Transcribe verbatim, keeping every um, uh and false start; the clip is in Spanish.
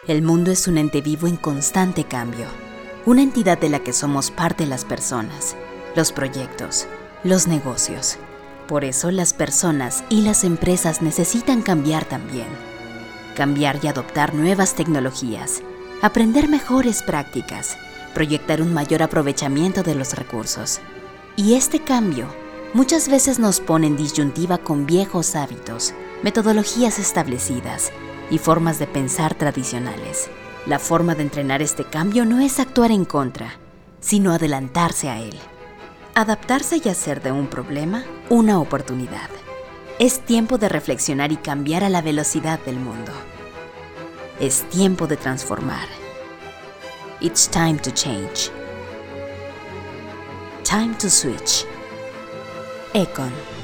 El mundo es un ente vivo en constante cambio, una entidad de la que somos parte las personas, los proyectos, los negocios. Por eso las personas y las empresas necesitan cambiar también. Cambiar y adoptar nuevas tecnologías, aprender mejores prácticas, proyectar un mayor aprovechamiento de los recursos. Y este cambio muchas veces nos pone en disyuntiva con viejos hábitos, metodologías establecidas y formas de pensar tradicionales. La forma de entrenar este cambio no es actuar en contra, sino adelantarse a él. Adaptarse y hacer de un problema una oportunidad. Es tiempo de reflexionar y cambiar a la velocidad del mundo. Es tiempo de transformar. It's time to change. Time to switch. Econ.